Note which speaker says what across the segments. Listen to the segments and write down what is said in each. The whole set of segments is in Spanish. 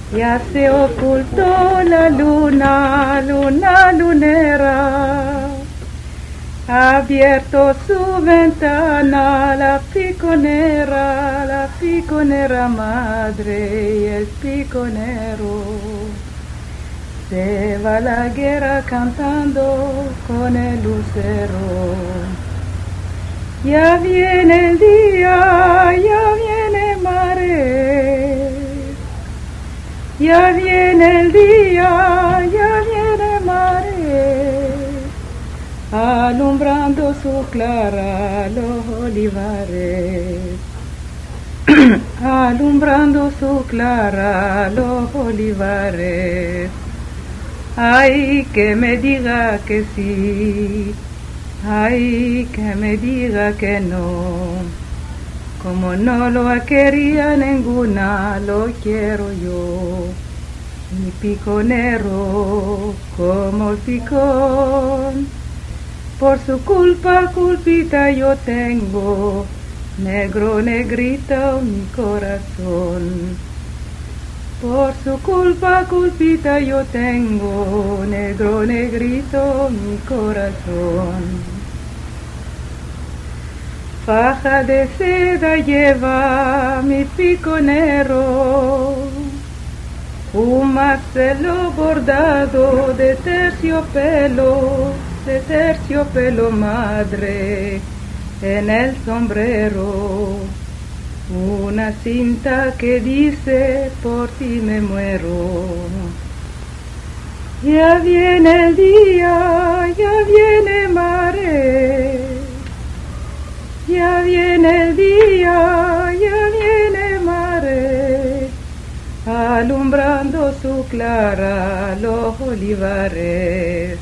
Speaker 1: Ya se ocultó la luna, luna lunera. Ha abierto su ventana la piconera madre y el piconero. Se va a la guerra cantando con el lucero. Ya viene el día, ya viene mare. Ya viene el día, ya viene mare. Alumbrando su clara los olivares. Alumbrando su clara los olivares. Ay, que me diga que sí, ay, que me diga que no. Como no lo quería ninguna, lo quiero yo. Mi piconero, como el picón. Por su culpa, culpita yo tengo, negro, negrito mi corazón. Por su culpa, culpita yo tengo, negro, negrito mi corazón. Faja de seda lleva mi piconero, un marcelo bordado de terciopelo madre en el sombrero. Una cinta que dice por ti me muero. Ya viene el día, ya viene mare. Ya viene el día, ya viene mare. Alumbrando su clara los olivares.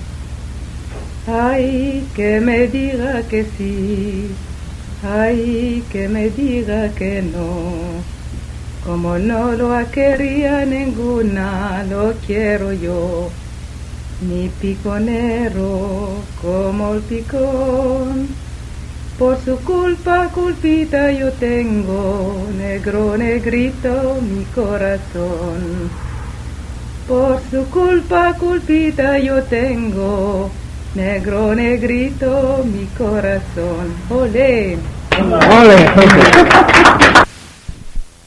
Speaker 1: Ay, que me diga que sí. Ay, que me diga que no. Como no lo quería ninguna, lo quiero yo. Mi piconero, como el picón. Por su culpa, culpita yo tengo, negro, negrito mi corazón. Por su culpa, culpita yo tengo, negro, negrito mi corazón. ¡Olé!
Speaker 2: ¡Ole!